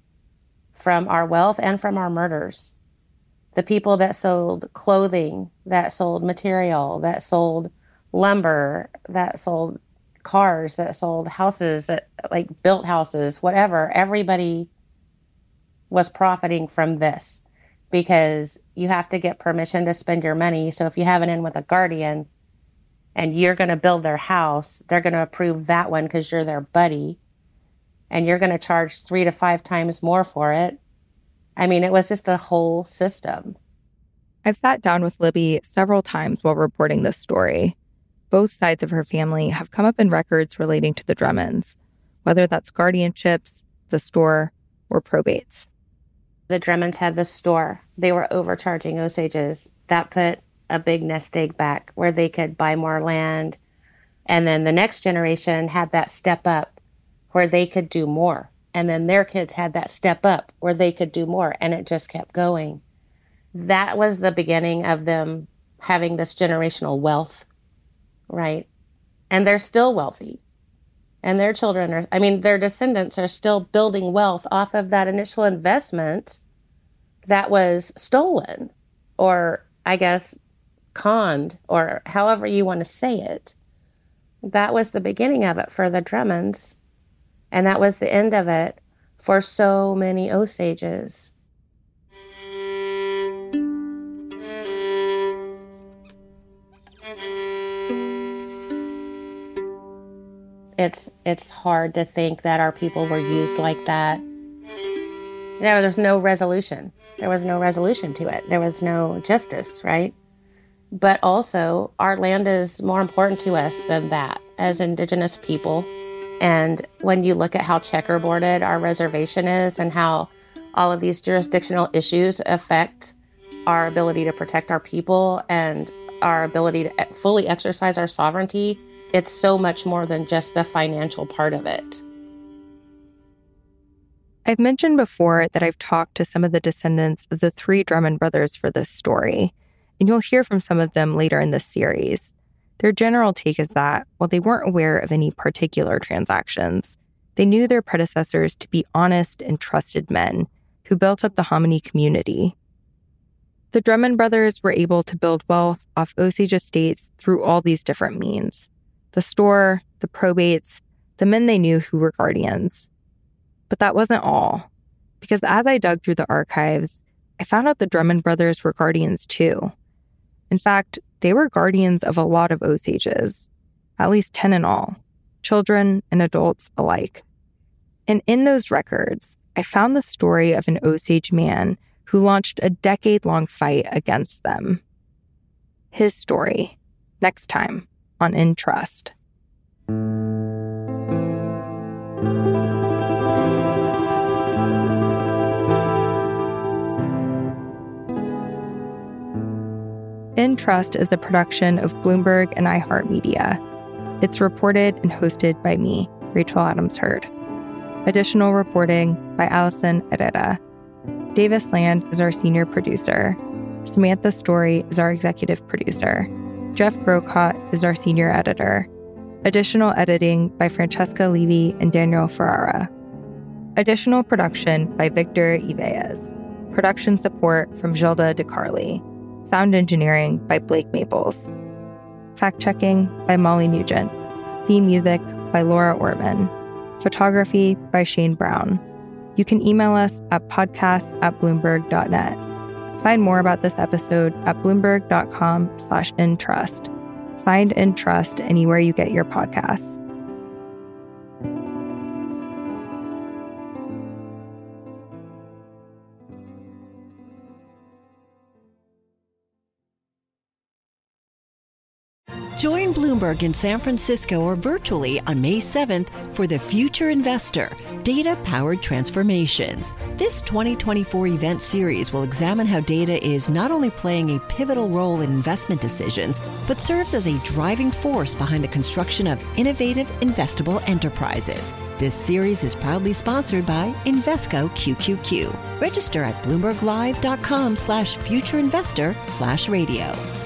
from our wealth and from our murders. The people that sold clothing, that sold material, that sold lumber, that sold cars, that sold houses, that like built houses, whatever, everybody was profiting from this because you have to get permission to spend your money. So if you have an in with a guardian and you're going to build their house, they're going to approve that one because you're their buddy, and you're going to charge three to five times more for it. I mean, it was just a whole system. I've sat down with Libby several times while reporting this story. Both sides of her family have come up in records relating to the Drummonds, whether that's guardianships, the store, or probates. The Drummonds had the store. They were overcharging Osages. That put a big nest egg back where they could buy more land. And then the next generation had that step up where they could do more. And then their kids had that step up where they could do more. And it just kept going. That was the beginning of them having this generational wealth, right? And they're still wealthy. And their children are, I mean, their descendants are still building wealth off of that initial investment that was stolen, or I guess conned, or however you want to say it. That was the beginning of it for the Drummonds. And that was the end of it for so many Osages. It's it's hard to think that our people were used like that. There was no resolution. There was no resolution to it. There was no justice, right? But also, our land is more important to us than that as Indigenous people. And when you look at how checkerboarded our reservation is and how all of these jurisdictional issues affect our ability to protect our people and our ability to fully exercise our sovereignty, it's so much more than just the financial part of it. I've mentioned before that I've talked to some of the descendants of the three Drummond brothers for this story, and you'll hear from some of them later in this series. Their general take is that, while they weren't aware of any particular transactions, they knew their predecessors to be honest and trusted men who built up the Hominy community. The Drummond brothers were able to build wealth off Osage estates through all these different means: the store, the probates, the men they knew who were guardians. But that wasn't all, because as I dug through the archives, I found out the Drummond brothers were guardians too. In fact, they were guardians of a lot of Osages, at least ten in all, children and adults alike. And in those records, I found the story of an Osage man who launched a decade-long fight against them. His story, next time on In Trust. In Trust is a production of Bloomberg and iHeartMedia. It's reported and hosted by me, Rachel Adams Heard. Additional reporting by Allison Herrera. Davis Land is our senior producer. Samantha Story is our executive producer. Jeff Grocott is our senior editor. Additional editing by Francesca Levy and Daniel Ferrara. Additional production by Victor Ibeas. Production support from Gilda DeCarli. Sound engineering by Blake Maples. Fact-checking by Molly Nugent. Theme music by Laura Orman. Photography by Shane Brown. You can email us at podcasts at bloomberg dot net. Find more about this episode at bloomberg.com slash intrust. Find Intrust anywhere you get your podcasts. Join Bloomberg in San Francisco or virtually on May seventh for The Future Investor, Data-Powered Transformations. This twenty twenty-four event series will examine how data is not only playing a pivotal role in investment decisions, but serves as a driving force behind the construction of innovative, investable enterprises. This series is proudly sponsored by Invesco Q Q Q. Register at bloomberglive.com slash futureinvestor slash radio.